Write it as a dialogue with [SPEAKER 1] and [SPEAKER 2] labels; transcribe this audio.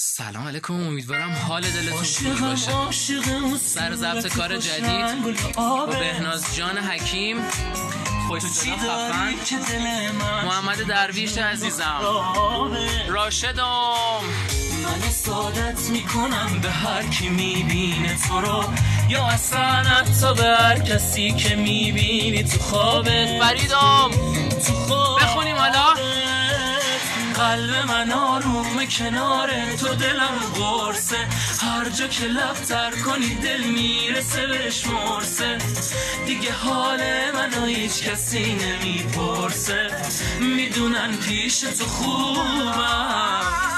[SPEAKER 1] سلام علیکم، امیدوارم حال دلتون خوب باشه. سر ضبط کار جدید با بهناز جان حکیم، خوش صدا خفن، محمد درویش عزیزم، راشدم.
[SPEAKER 2] من سعادت میکنم به هر کی میبینه تو رو، یا اصلا حتی به هر کسی که میبینی تو خوابت.
[SPEAKER 1] فریدم
[SPEAKER 2] تو خوابت
[SPEAKER 1] بخونیم حالا.
[SPEAKER 2] قلب من آروم کنار تو، دلم قرصه، هر جا که لب تر کنی دل میرسه بهش مرسه. دیگه حال منو هیچ کسی نمیپرسه، میدونن پیش تو خوبم.